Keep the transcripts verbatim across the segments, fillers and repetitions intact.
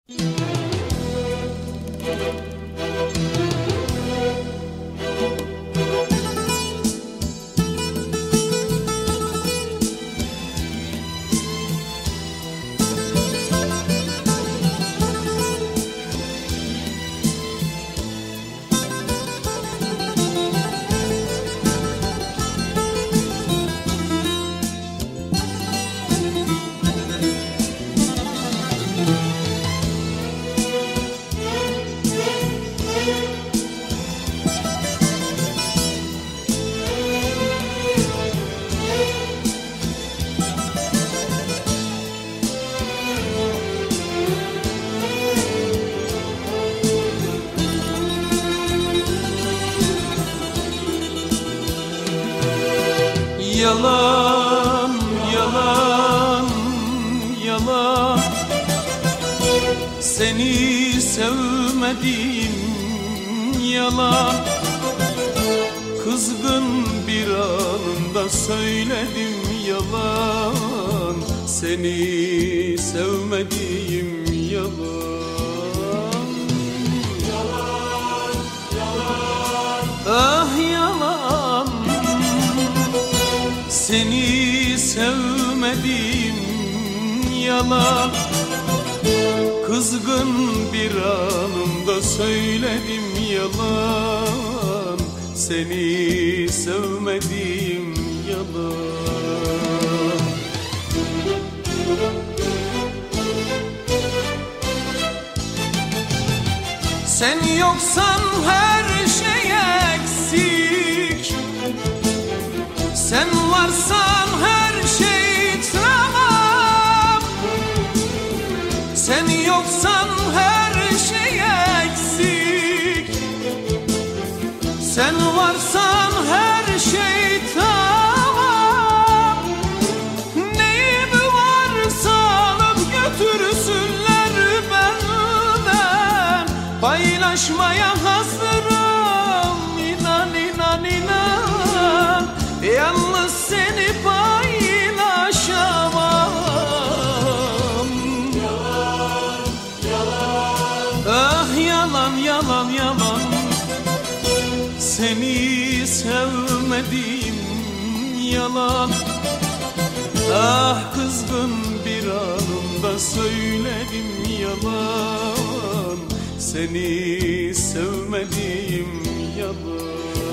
Yalan, yalan, yalan, seni sevmedim, yalan. Kızgın bir anında söyledim, yalan. Seni sevmedim, yalan. Yalan, yalan, ah yalan. Seni sevmedim, yalan. Kızgın bir anımda söyledim, yalan. Seni sevmedim, yalan. Sen yoksan her şey eksik, sen varsan her şey tamam. Sen yoksan her şey eksik, sen varsan her şey tamam. Neyim varsa alıp götürsünler benden. Paylaşmaya hazırım, inan inan inan. Yalnız seni paylaşamam. yalan, yalan, Ah yalan, yalan, yalan. Seni sevmedim, yalan. Ah kızgın bir anımda söyledim, yalan. Seni sevmedim, yalan.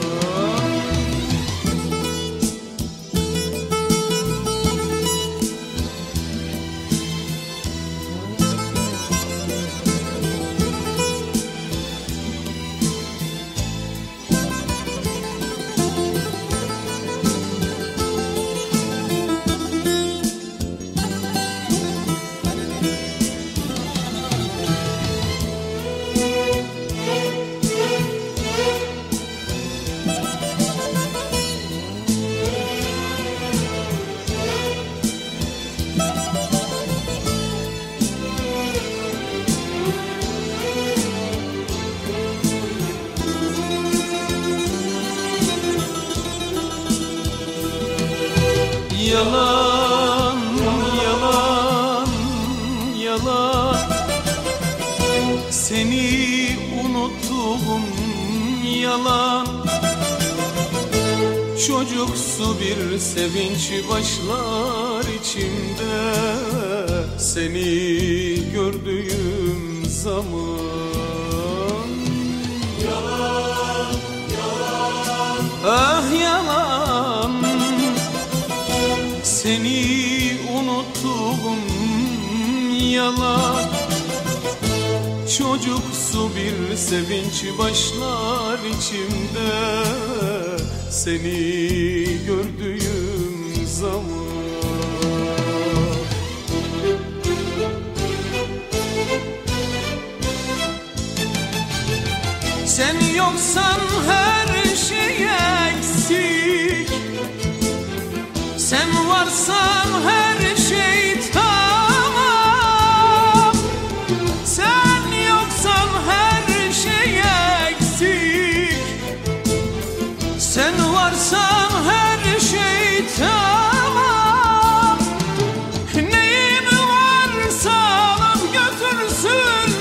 Yalan, yalan, yalan. Seni unuttum, yalan. Çocuksu bir sevinç başlar içimde, seni gördüğüm zaman. yalan, yalan, Ah yalan. Seni unuttum, yalan. Çocuksu bir sevinç başlar içimde, seni gördüğüm zaman. Sen yoksan her şey eksik, sen varsan her şey tamam. Sen yoksan her şey eksik, sen varsan her şey tamam. Neyim varsa alıp götürsün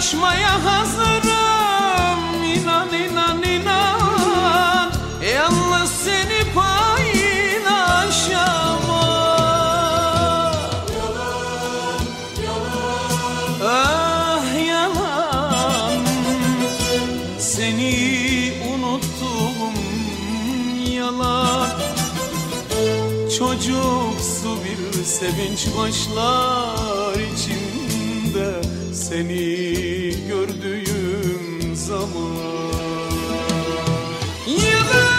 Kavuşmaya hazırım, inan inan inan. Yalnız seni paylaşamam. Yalan, yalan, Ah yalan, seni unuttum, yalan. Çocuksu bir sevinç başlar içimde seni gördüğüm zaman. Yalan.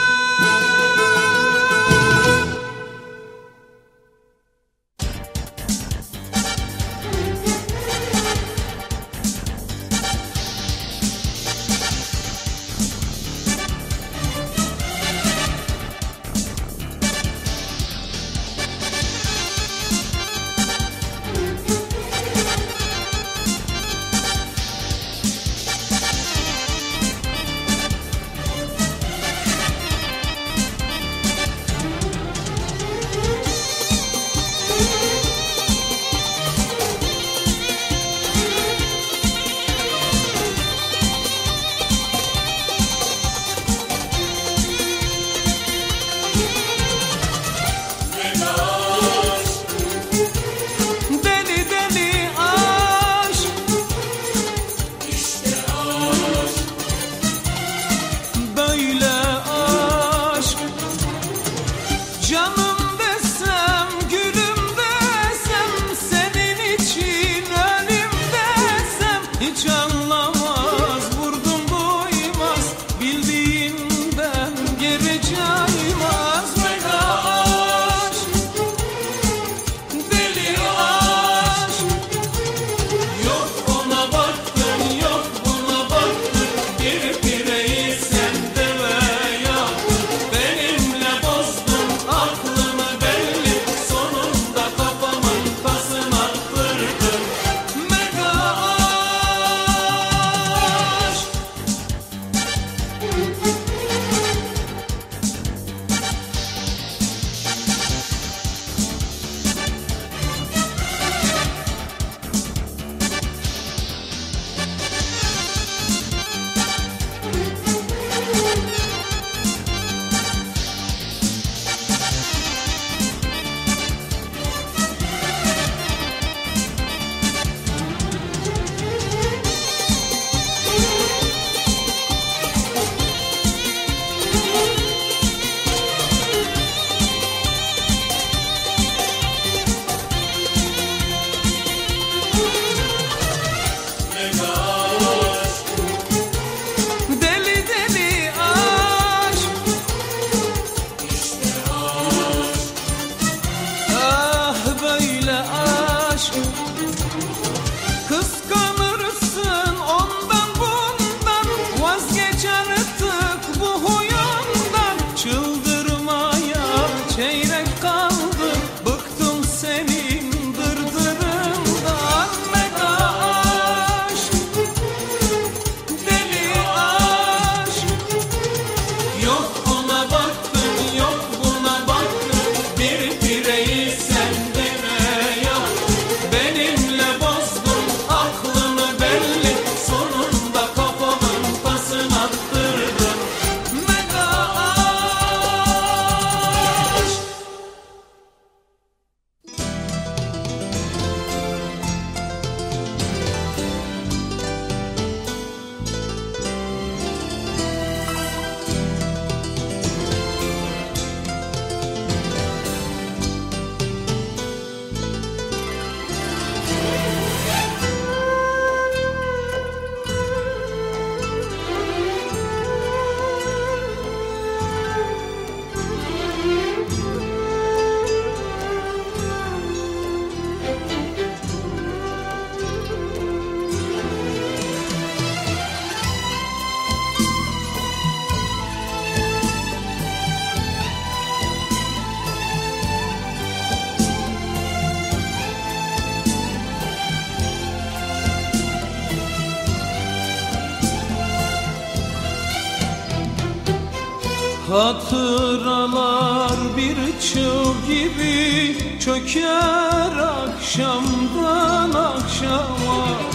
Hatıralar bir çığ gibi çöker akşamdan akşama.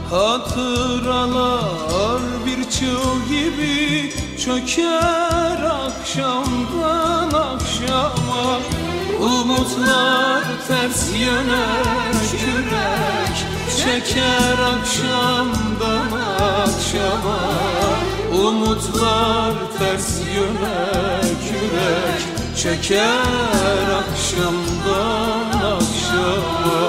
Hatıralar bir çığ gibi çöker akşamdan akşama. Umutlar ters yöne kürek çeker akşamdan akşama. Umutlar ters yöne kürek çeker akşamdan akşama.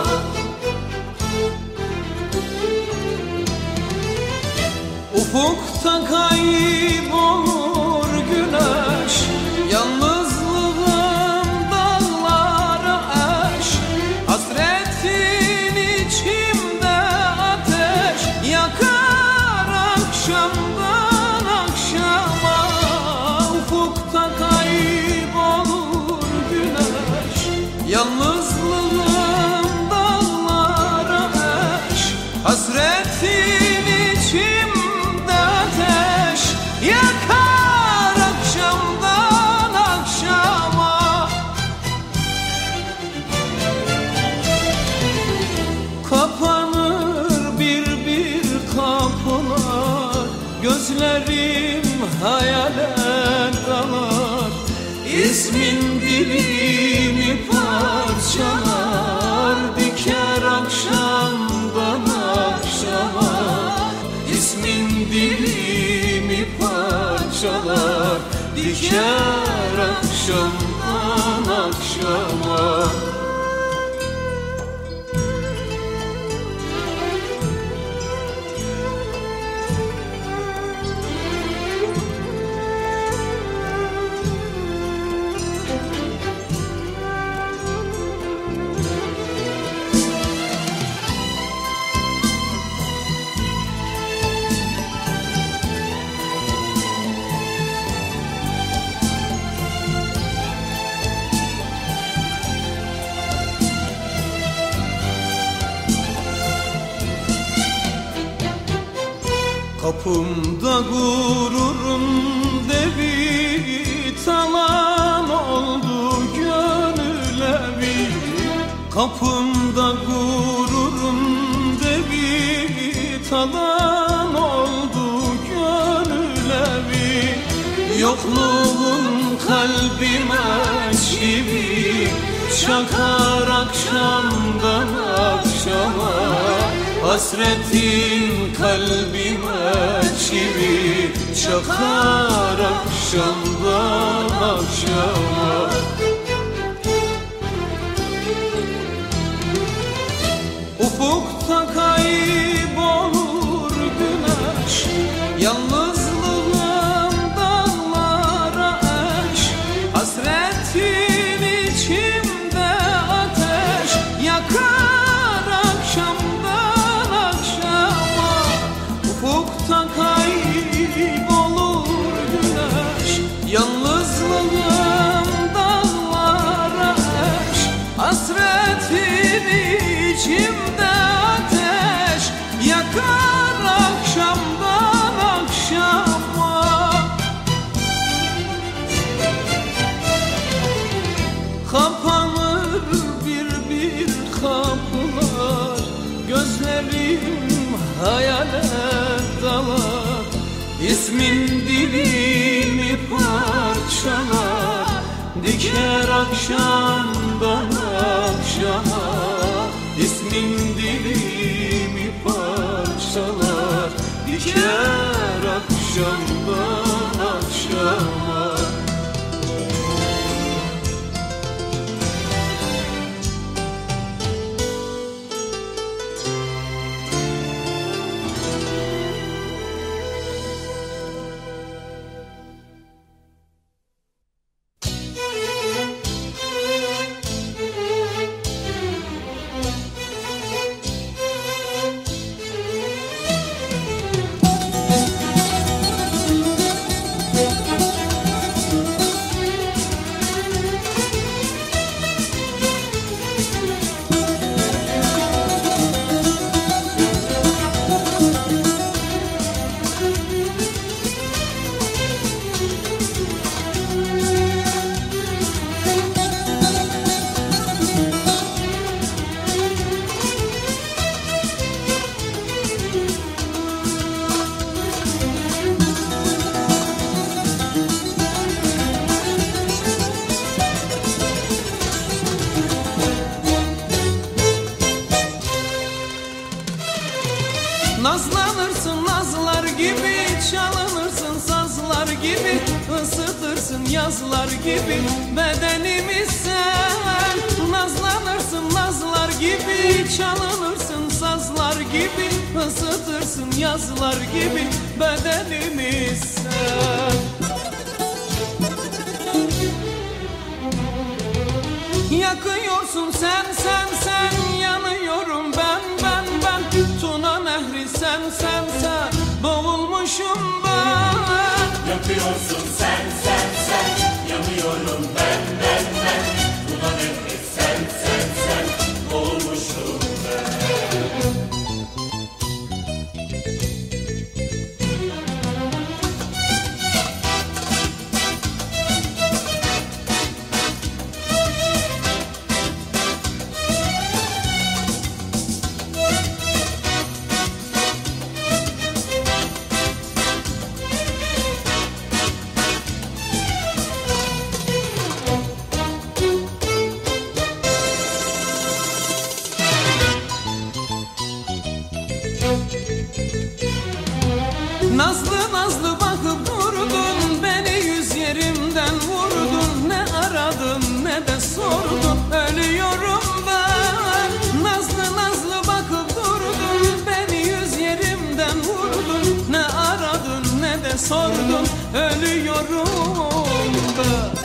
Ufukta kaybolur güneş, yalnızlığım dağlara eş. Hasretin içimde ateş yakar akşamdan akşama. Ufukta kaybolur güneş, yalnızlığım dağlara eş. Hasretin içimde ateş yakar akşamdan akşama. Kapanır bir bir kapılar, gözlerim hayale dalar. İsmin dilimi parçalar, diker akşamdan akşama. İsmin dilimi parçalar, diker akşamdan akşama. Kapımda gururun devi talan oldu gönül evi. Kapımda gururun devi talan oldu gönül evi. Yokluğun kalbime çivi çakar akşamdan akşama. Hasretin kalbime çivi çakar akşamdan akşama. Ufukta kaybolur güneş, yalnızlığım dağlara eş. Hasretin içimde ateş yakar akşamdan akşama. Ufukta kaybolur güneş, yalnızlığım dağlara eş. Hasretin içimde ateş yakar akşamdan akşama. Kapanır bir bir kapılar, gözlerim hayale dalar. İsmin dilimi parçalar, diker akşamdan akşama. İsmin dilimi parçalar, diker akşamdan akşama. Nazlanırsın nazlar gibi, çalınırsın sazlar gibi, ısıtırsın yazlar gibi bedenimi sen. Nazlanırsın nazlar gibi, çalınırsın sazlar gibi, ısıtırsın yazlar gibi bedenimi sen. Yakıyorsun sen sen sen, yanıyorum ben ben ben. Tuna nehri sen sen sen, boğulmuşum ben. Yakıyorsun sen sen sen, yanıyorum ben ben ben. Tuna nehri sen sen sen, boğulmuşum ben. Nazlı nazlı bakıp durdun, beni yüz yerimden vurdun. Ne aradın ne de sordun, ölüyorum ben. Nazlı nazlı bakıp durdun, beni yüz yerimden vurdun. Ne aradın ne de sordun, ölüyorum ben.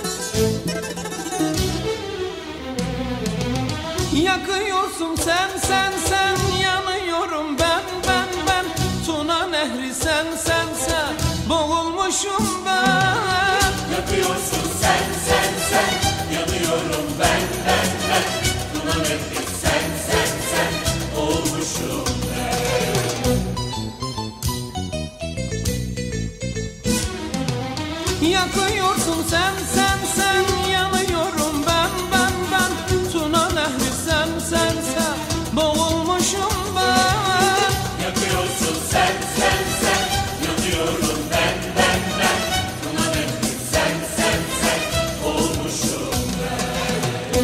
Yakıyorsun sen sen sen, yanıyorum ben ben ben. Tuna nehri sen sen sen, boğulmuşum ben. Yakıyorsun sen sen sen, yanıyorum ben ben ben. Tuna nehri sen sen sen, boğulmuşum ben. Yakıyorsun sen sen sen, yanıyorum ben ben ben. Tuna nehri sen sen sen, boğulmuşum ben. Yakıyorsun sen sen sen, yanıyorum ben ben ben. Tuna nehri sen sen sen, boğulmuşum ben.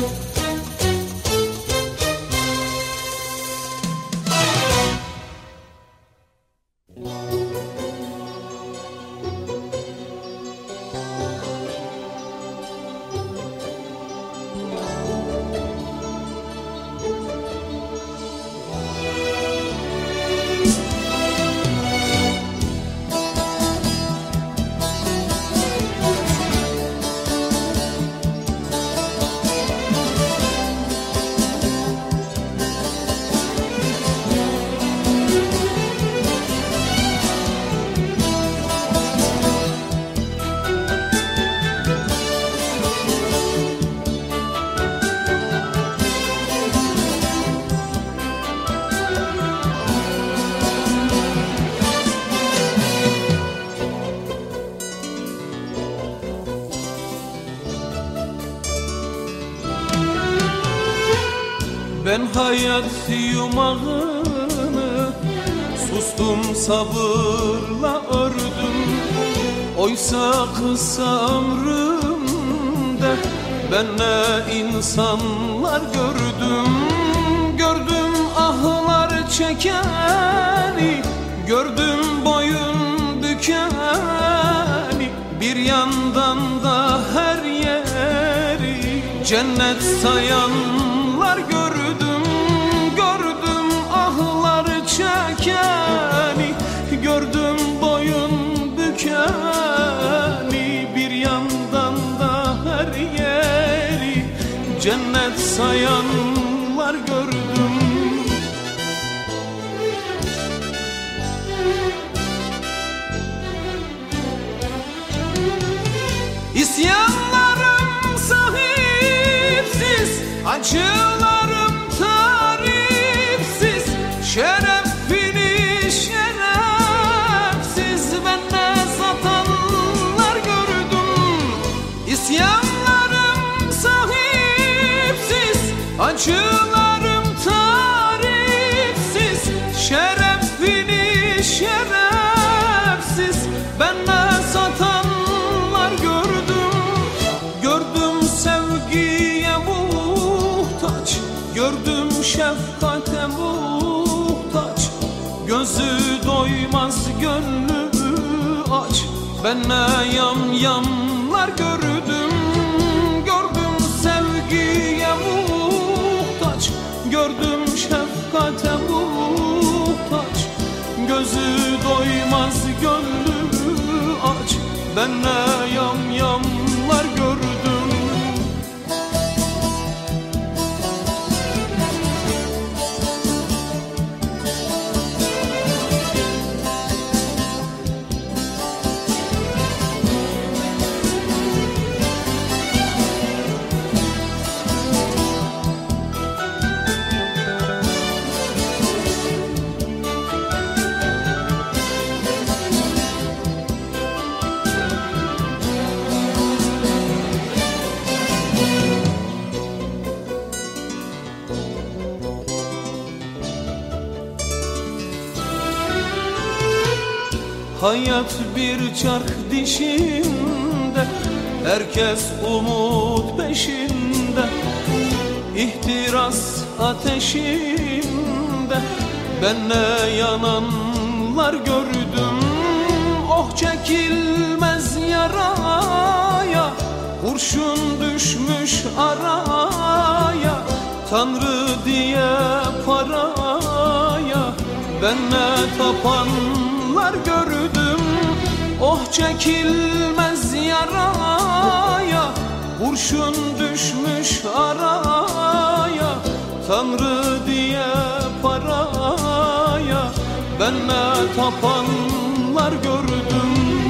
Ben hayat yumağını sustum sabırla ördüm. Oysa kısa ömrümde ben ne insanlar gördüm. Gördüm ahlar çekeni, gördüm boyun bükeni. Bir yandan da her yeri cennet sayanlar gördüm. Gördüm ahlar çekeni, gördüm boyun bükeni. Bir yandan da her yeri cennet sayanlar gördüm. İsyanlarım sahipsiz, acılarım tarifsiz. Şerefini şerefsiz bende satanlar gördüm. İsyanlarım sahipsiz, acılarım tarifsiz. Şerefini şerefsiz bende satanlar gördüm. Gördüm sevgiye muhtaç, gördüm şefkate muhtaç, gözü doymaz gönlü aç. Ben ne yam yamlar gördüm, gördüm sevgiye muhtaç, gördüm şefkate muhtaç. Gözü doymaz gönlü aç, ben ne yam yamlar gördüm. Hayat bir çark dişinde, herkes umut peşinde. İhtiras ateşinde, ben ne yananlar gördüm. Oh çekilmez yaraya, kurşun düşmüş araya. Tanrı diye paraya, ben ne tapanlar gördüm. Oh çekilmez yaraya, kurşun düşmüş araya. Tanrı diye paraya, ben ne tapanlar gördüm.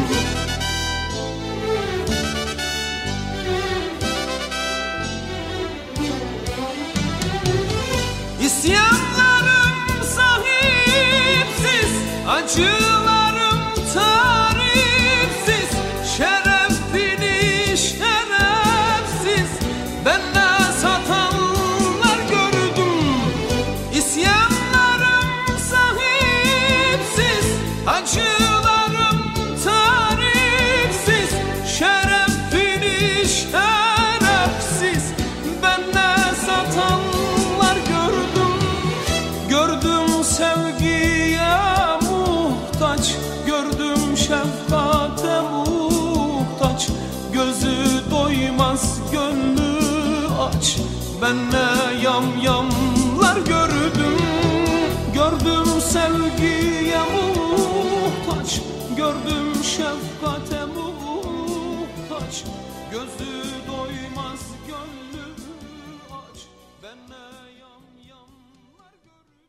İsyanlarım sahipsiz, acılarım tarifsiz. Şerefini şerefsiz, ben ne satanlar gördüm. İsyanlarım sahipsiz, acılarım tarifsiz. Şerefini şerefsiz, ben ne satanlar gördüm. Gördüm sevgiye muhtaç, gördüm şefkate muhtaç. Gözü doymaz gönlü aç, ben ne yam yamlar gördüm. Gördüm sevgiye muhtaç, gördüm şefkate muhtaç. Gözü doymaz gönlü aç, ben ne yam yamlar gördüm.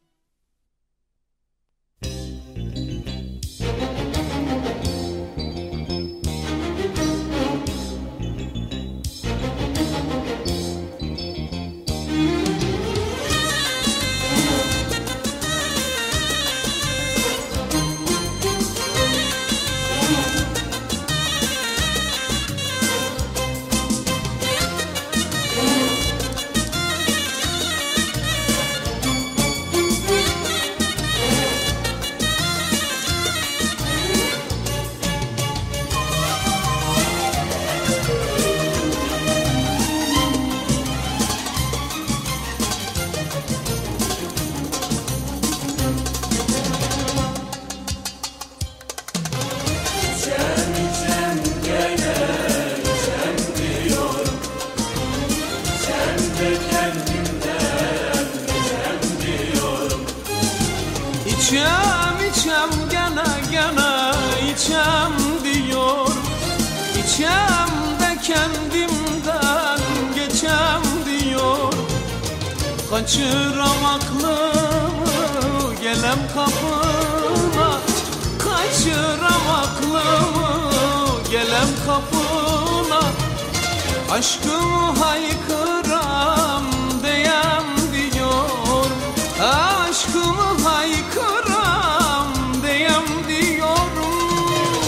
İçem içem gene gene içem diyor. İçem de kendimden geçem diyor. Kaçıram aklımı gelem kapına, kaçıram aklımı gelem kapına. Aşkımı haykıram deyem diyor. Aşkımı haykıram deyem diyorum.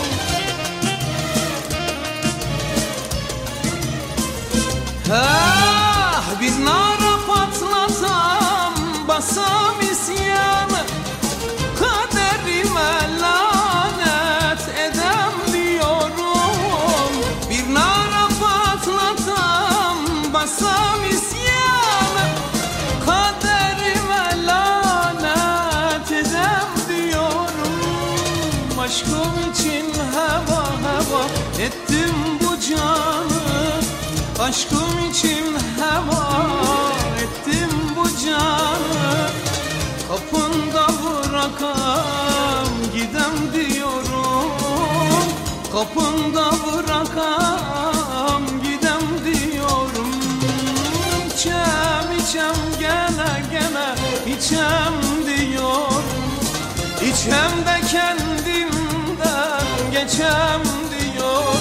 Ah, bir nara patlatam, basam isyanı, kaderime lanet edem diyorum. Bir nara patlatam, basam isyanı, kaderime lanet edem Aşkım için heva ettim bu canı, kapında bırakam gidem diyorum. Kapında bırakam gidem diyorum. İçem içem gene gene içem diyor. İçem de kendimden geçem diyor.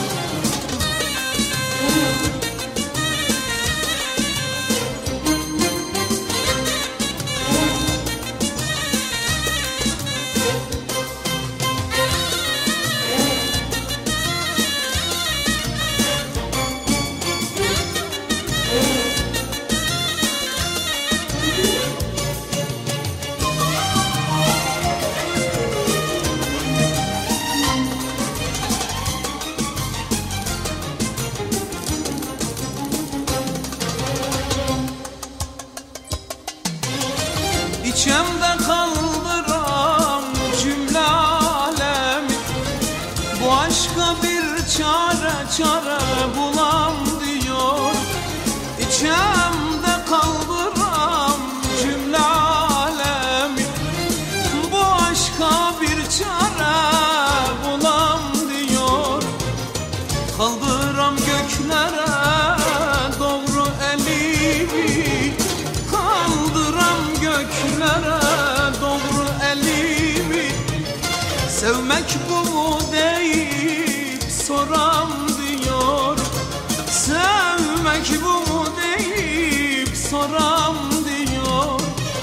İçimde kaldıran cümle alemi, bu aşka bir çare çare bulam diyor. İçimde kaldıran cümle alemi, bu aşka bir çare bulam diyor. Kaldıram göklere doğru elimi, kaldıram göklere doğru elimi. Sevmek bu mu deyip soram diyor. Sevmek bu mu deyip soram diyor.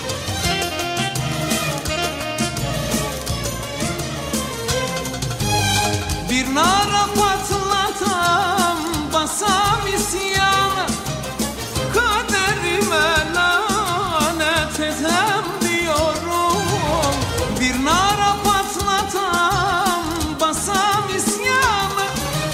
Bir nara patlatam basam isyana, kaderime lanet edem diyorum. Bir nara patlatam basam isyana,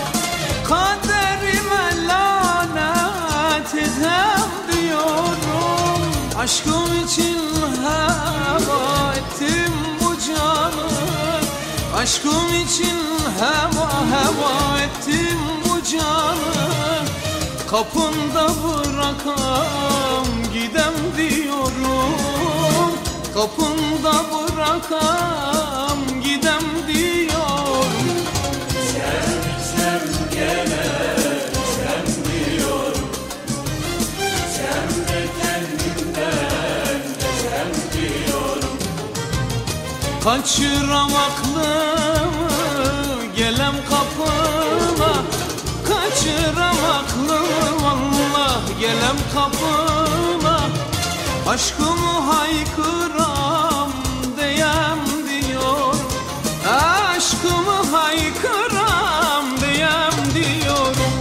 kaderime lanet edem diyorum. Aşkım için heva ettim bu canı, aşkım için heva heva ettim bu canı. Kapında bırakam gidem diyorum. Kapında bırakam gidem diyorum. Sevsem gene sen diyorum. Sen de kendimden geçem diyorum. Kaçıram aklımı gelem kapına, kaçıram aklımı vallah gelem kapına. Aşkımı haykıram diyem diyor. Aşkımı haykıram diyem diyorum.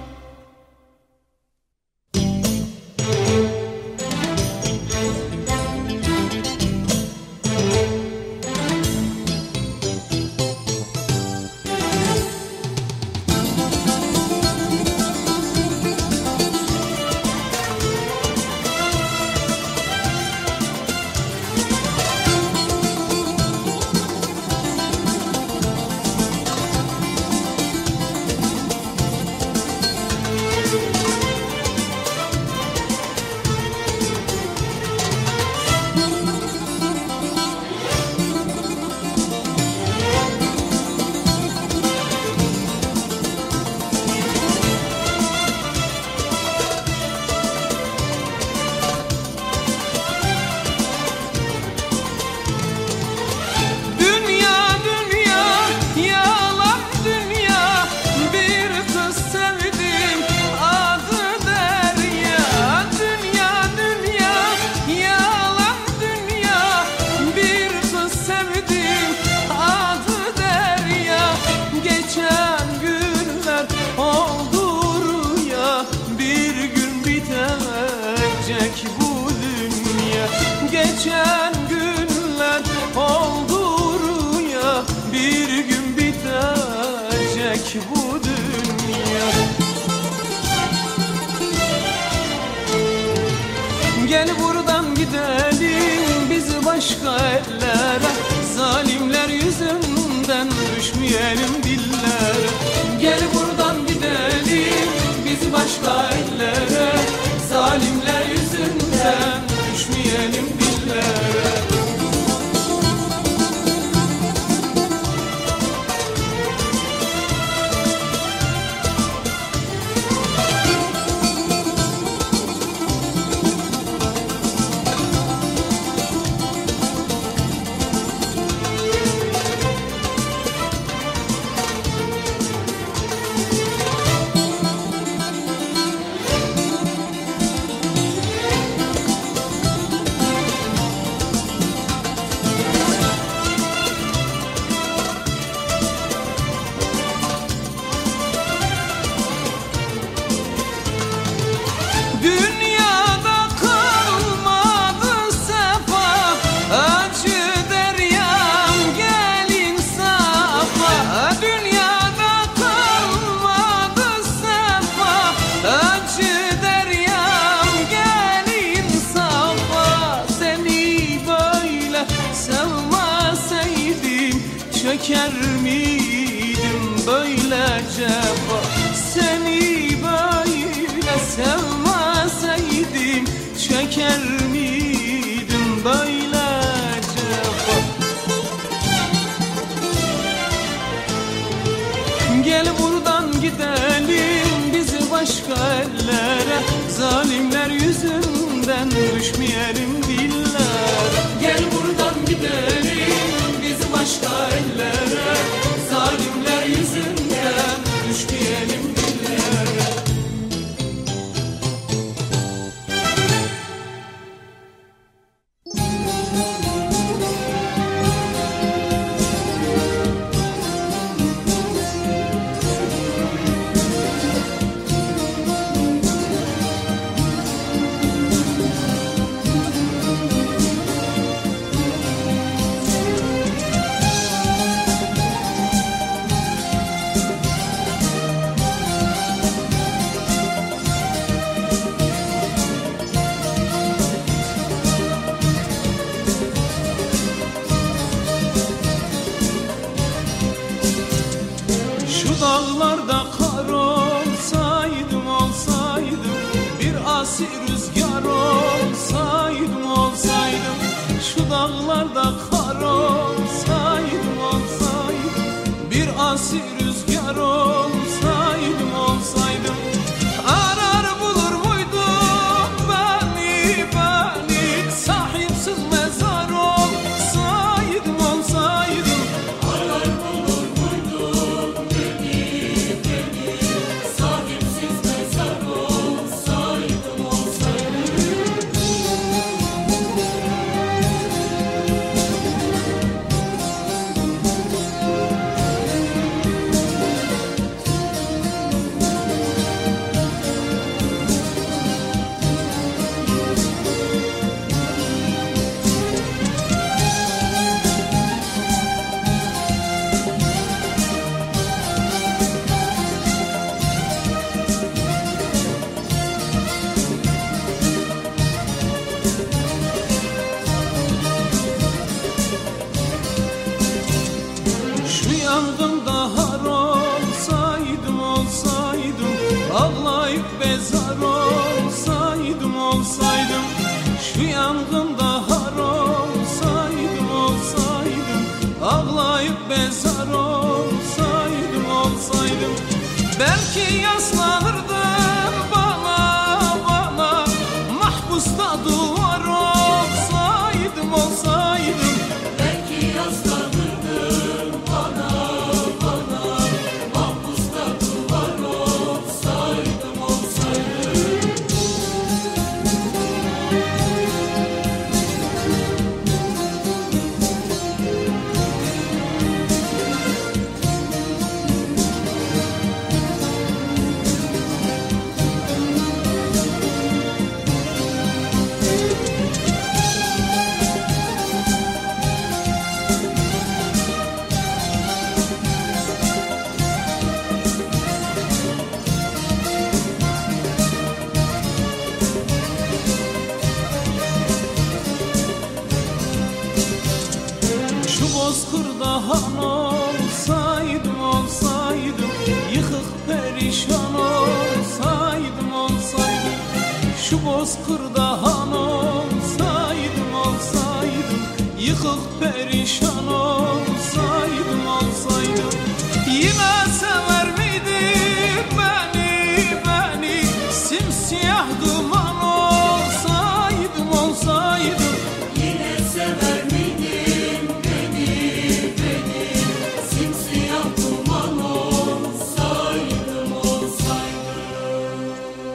Geçen günler oldu rüya, bir gün bitecek bu dünya. Gel buradan gidelim biz başka ellere, zalimler yüzünden düşmeyelim dillere. Gel buradan gidelim biz başka ellere, dillere. Dünyada kalmadı sefa, acı deryam gel insafa. Dünyada kalmadı sefa, acı deryam gel insafa. Seni böyle sevmeseydim çeker miydim böyle cefa? Seni böyle sevmeseydim çeker miydim böyle cefa? Gel buradan gidelim bizi başka ellere, zalimler yüzünden düşmeyelim dillere. Gel buradan gidelim bizi başka ellere, zalimler yüzünden düşmeyelim dillere. Şu dağlarda kar olsaydım olsaydım, bir asi rüzgar olsaydım olsaydım. Şu dağlarda kar olsaydım olsaydım, bir asi rüzgar olsaydım olsaydım. Arar bulur muydum beni beni, sahipsiz mezar olsaydım olsaydım. Arar bulur muydun beni beni, sahipsiz mezar olsaydım olsaydım. Şu yangında har olsaydım olsaydım, ağlayıp bezar olsaydım olsaydım. Şu yangında har olsaydım olsaydım, ağlayıp bezar olsaydım olsaydım. Belki yaslanırdım bana bana, mahpusta duvar olsaydım olsaydım. Belki yaslanırdın bana bana, mahpusta duvar olsaydım olsaydım. bozkırda han olsaydım olsaydım, yıkık perişan olsaydım olsaydım. Şu bozkırda han olsaydım olsaydım, Yıkık perişan olsaydım olsaydım yine sever miydi beni beni simsiyah duman olsaydım olsaydım Yine sever miydin beni beni simsiyah duman olsaydım olsaydım.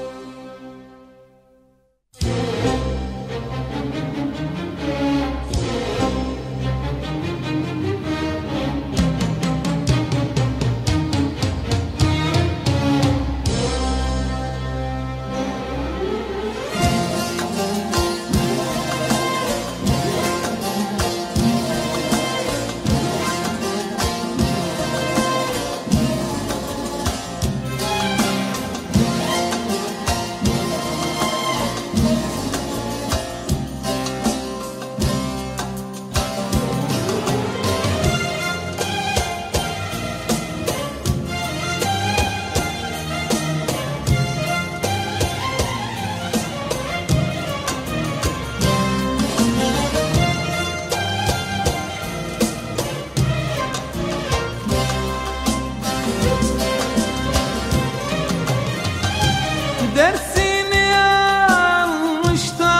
Dersini almış da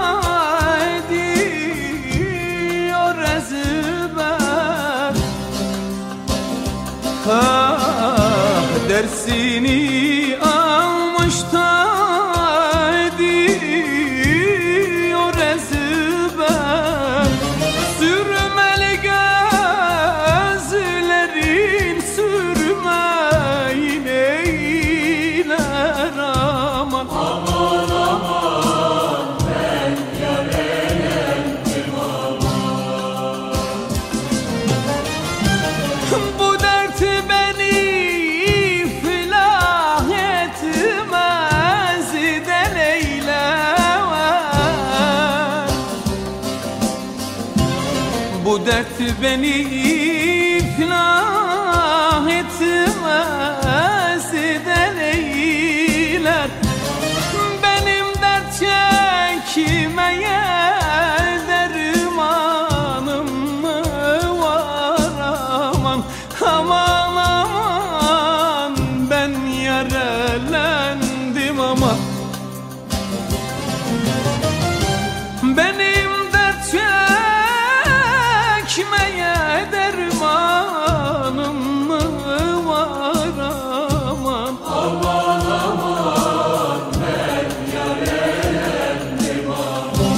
ediyor ezber. Ah, dersini almış da ediyor ezber. Sürmeli gözlerin sürmeyin eyler aman. Aman aman ben yarelendim aman. Bu dert beni iflah etmez de Leyla. Bu dert beni iflah etmez de Leyla. Benim dert çekmeye dermanım mı var aman. Aman aman ben yarelendim aman. Benim dert çekmeye dermanım mı var aman. Aman aman ben yarelendim aman.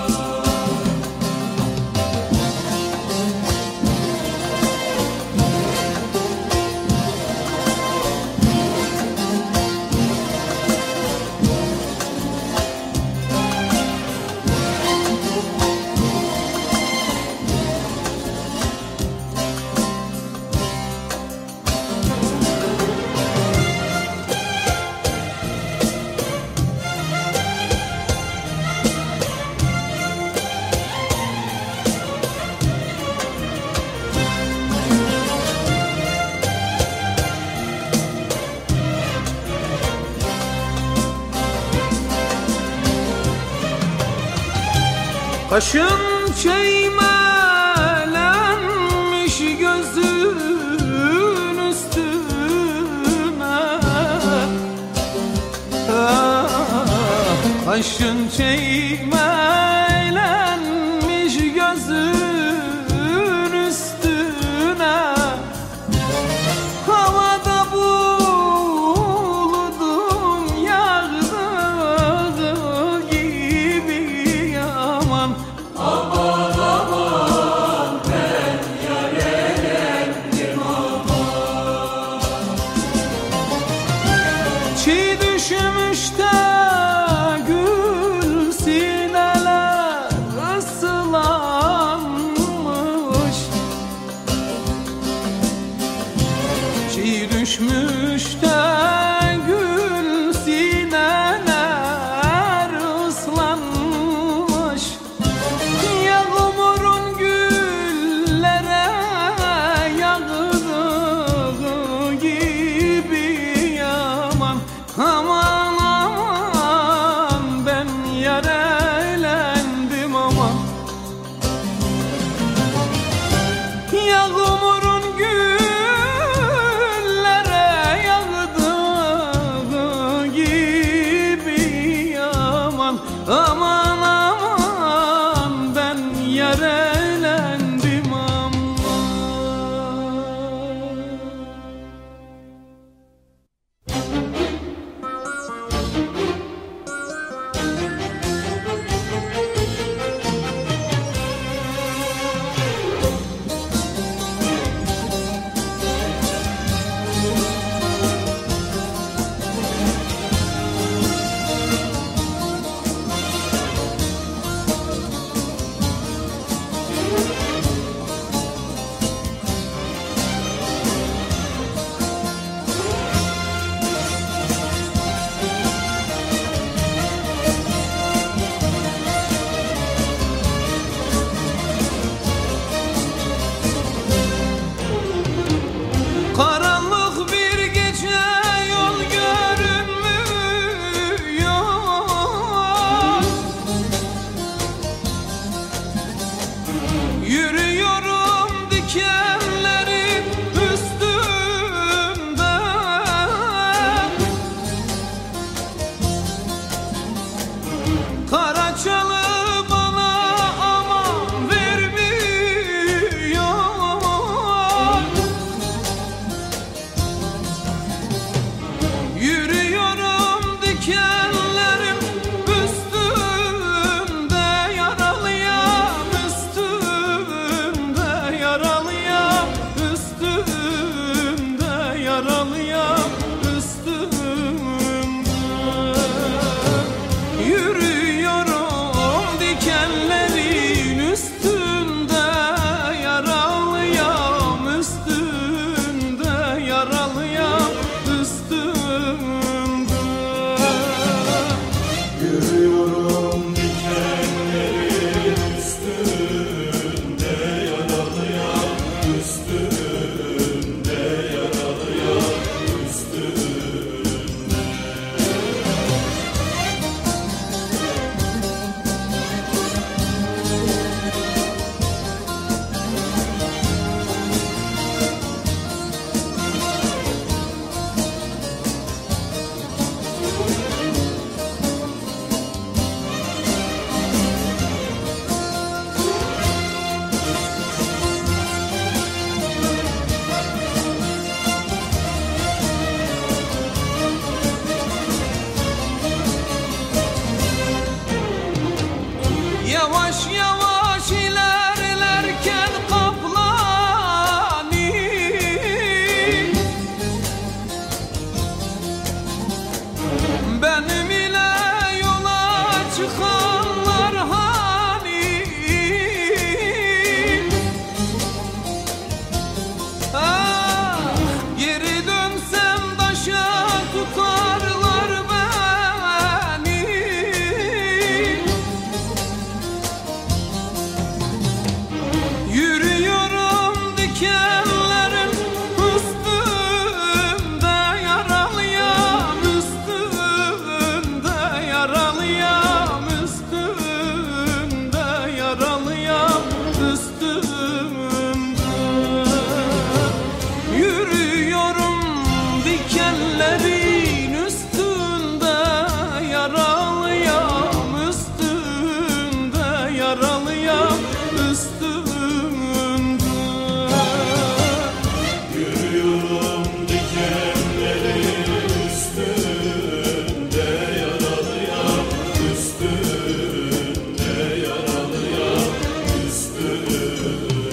Kaşın çeymelenmiş gözün üstüne. Ah, kaşın çeymelenmiş gözün üstüne. Havada buludun yağdığı gibi yaman. Aman aman ben yarelendim aman. Çiğ düşmüş de gül sineler ıslanmış. Çiğ düşmüş de gül sineler ıslanmış. Yağmurun güllere yağdığı gibi yaman. Aman aman ben yarelendim aman. Yürüyorum dikenlerin üstünde, Karaçalı bana aman vermiyor. Yürüyorum dikenlerin üstünde, yaralıyam üstünde, yaralıyam üstünde, yaralıyam üstünde. Yürüyorum dikenlerin üstünde, yaralıyam üstünde, yaralıyam üstünde. Yürüyorum dikenlerin üstünde, yaralıyam üstünde, yaralıyam üstünde. Yavaş yavaş ilerlerken Kaplani, benim ile yola çıkanlar hani? Ah, geri dönsem taşa tutarlar beni. Yürüyorum dikenlerin üstünde, yaralıyam üstünde, yaralıyam üstünde, yaralıyam üstünde. Yürüyorum dikenlerin üstünde, yaralıyam üstünde, yaralıyam üstünde. Yürüyorum dikenlerin üstünde, yaralıyam üstünde, yaralıyam üstünde.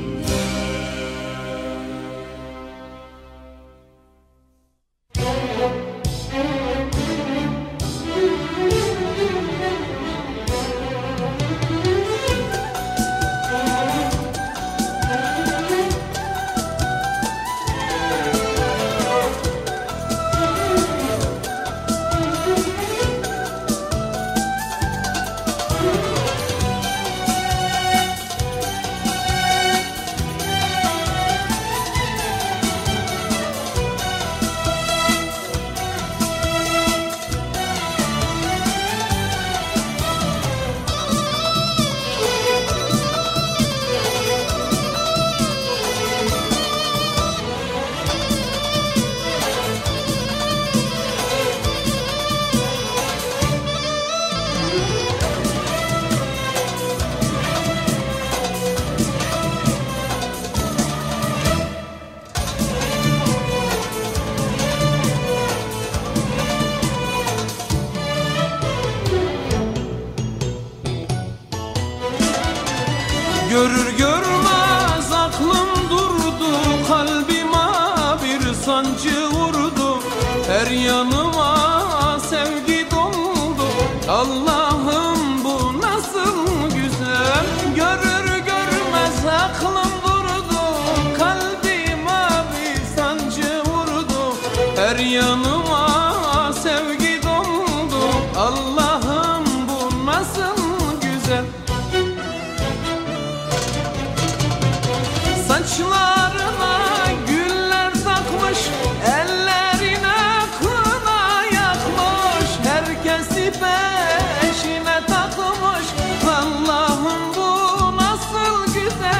Görür görmez aklım durdu, kalbime bir sancı vurdu, her yanıma sevgi doldu. Allah'ım bu nasıl güzel. Görür görmez aklım durdu, kalbime bir sancı vurdu, her yanıma sevgi doldu. Allah'ım bu nasıl güzel. Saçlarına güller takmış, ellerine kına yakmış, herkesi peşine takmış. Allah'ım bu nasıl güzel.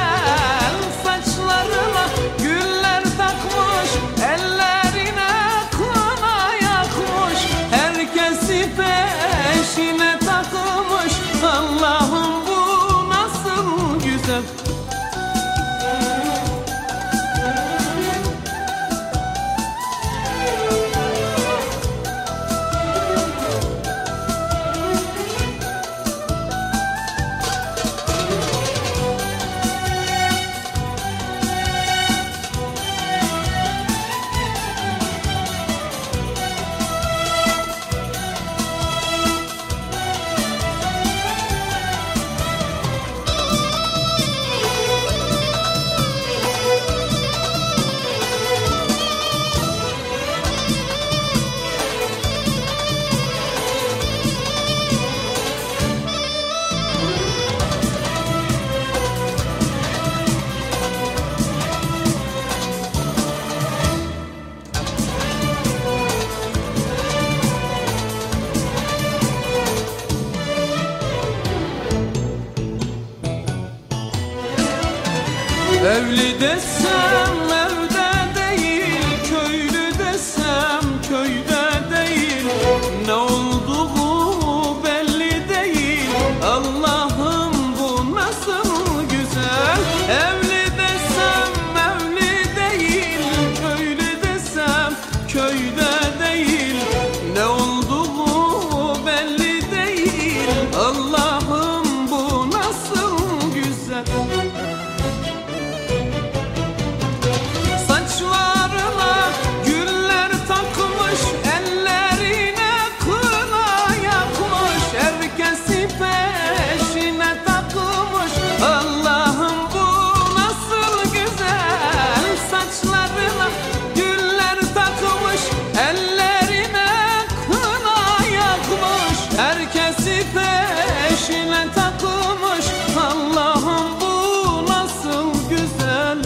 Evli desem evde değil, köylü desem köyde değil. Ne olduğu belli değil, Allah'ım bu nasıl güzel. Evli desem evli değil, köylü desem köyde değil. Ne olduğu belli değil, Allah'ım bu nasıl güzel. Saçlarına güller takmış, ellerine kına yakmış, herkesi peşine takmış. Allah'ım bu nasıl güzel. Saçlarına güller takmış, ellerine kına yakmış, herkesi peşine takmış. Allah'ım bu nasıl güzel.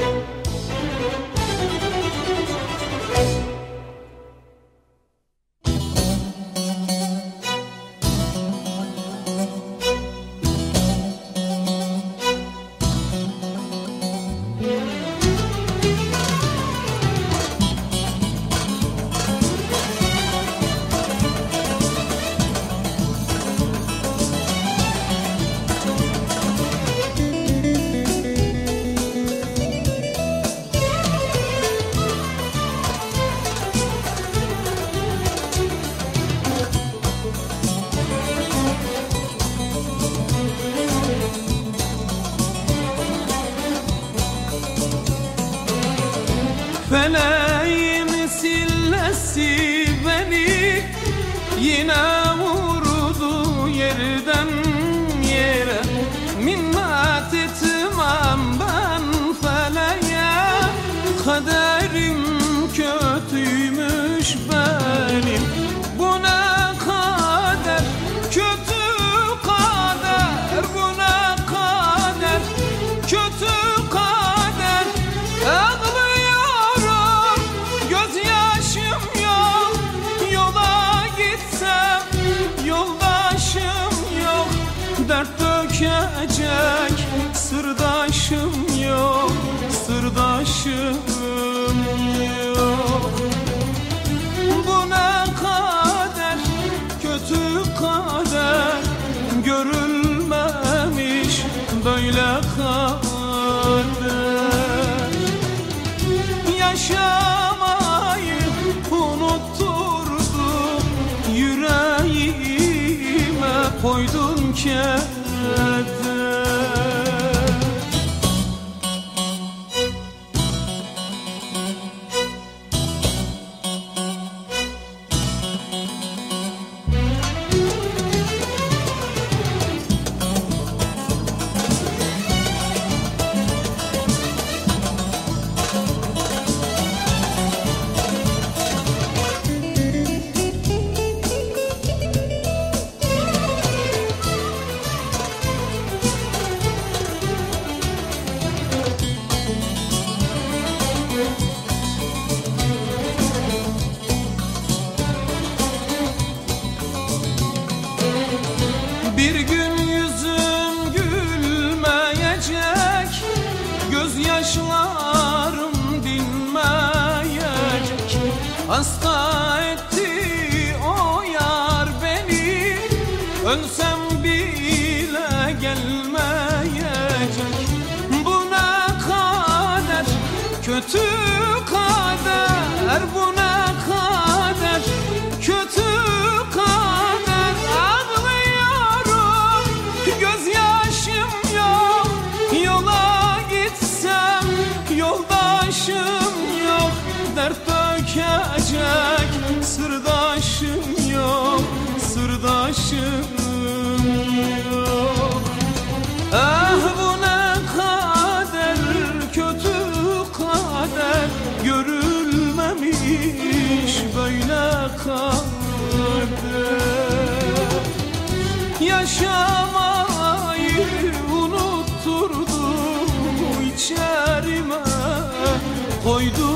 Feleğin sillesi beni yine vurdu yerden yere. Minnet etmem ben feleğe, kaderim kötüymüş benim. Bu ne kader, kötü kader, bu ne kader, kötü kader. Ağlıyorum, gözyaşım yok, yola gitsem yoldaşım yok. Dert dökecek sırdaşım yok, sırdaşım yok. Bu ne kader, kötü kader, görülmemiş böyle kader. Yaşamayı unutturdu, yüreğime koydun keder. Bir gün yüzüm gülmeyecek, gözyaşlarım dinmeyecek. Hasta etti o yar beni, ölsem bile gelmeyecek. Bu ne kader, kötü kader, bu ne kader, kötü kader. Ağlıyorum, gözyaşım yok, yola gitsem yoldaşım yok. Dert dökecek sırdaşım yok, sırdaşım yok. Ah bu ne kader, kötü kader, görülmemiş böyle kader. Yaşamayı unutturdu, içerime koydu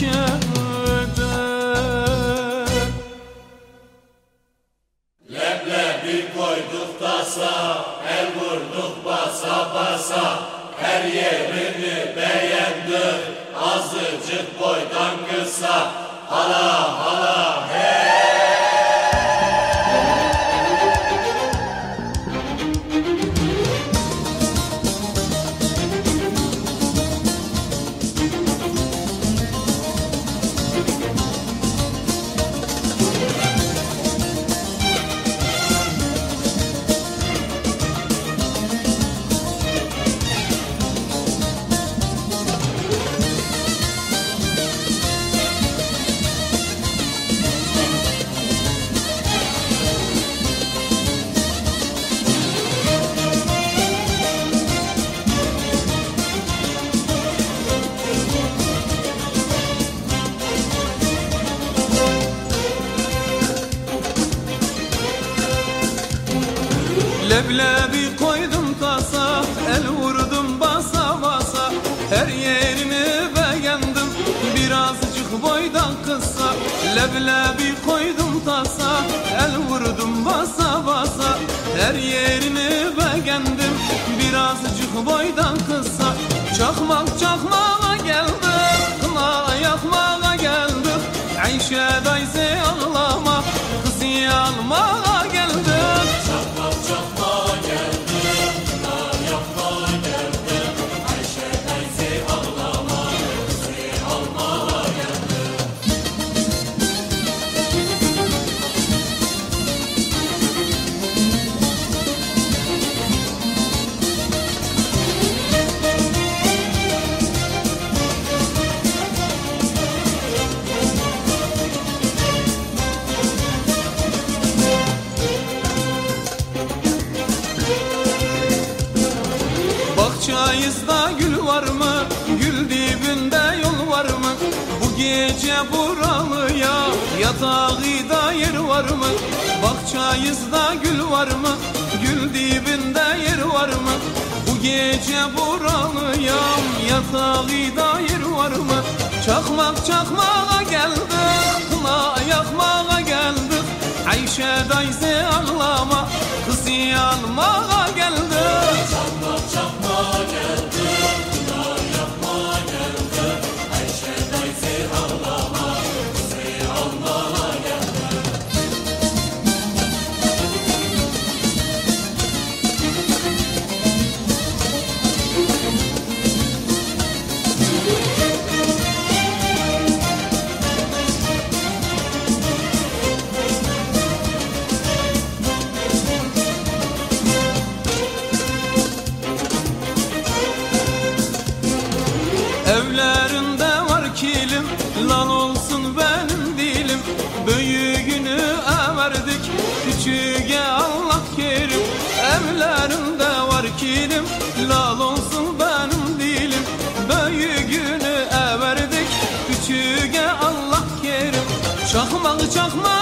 keder. Leblebi koyduk tasa, el vurduk basa basa. her yerini beğendim. Azıcık boydan kısa, hala hala hey. Leblebi koydum tasa, el vurdum basa basa. Her yerini beğendim, birazcık boydan kısa. Leblebi koydum tasa, el vurdum basa basa. Her yerini beğendim, birazcık boydan kısa. Çakmak çakmağa geldik, kına yakmağa geldik. Ayşe dayısı ağlama, kızı almağa geldik. Çakmak çakmağa geldim, kına yakmağa geldim. Ayşe teyze ağlama, kızı almaya geldim. Bahçayızda gül var mı? Gül dibinde yol var mı? Bu gece buralıya yatağıda yer var mı? Bahçayızda gül var mı? Gül dibinde yer var mı? Bu gece buralıyam yatağıda yer var mı? Çakmak çakmağa geldik, kına yakmağa geldik. Ayşe dayısı ağlama, kızı almağa geldik. Çakmak çakmağa geldim, kına yakmağa geldim. Ayşe teyze ağlama, kızı almaya geldim. Evlerinde var kilim, lal olsun benim dilim. Büyüğünü everdik, küçüğe Allah kerim. Evlerinde var kilim, lal olsun benim dilim. Büyüğünü everdik, küçüğe Allah kerim. Çakmağı çakmağı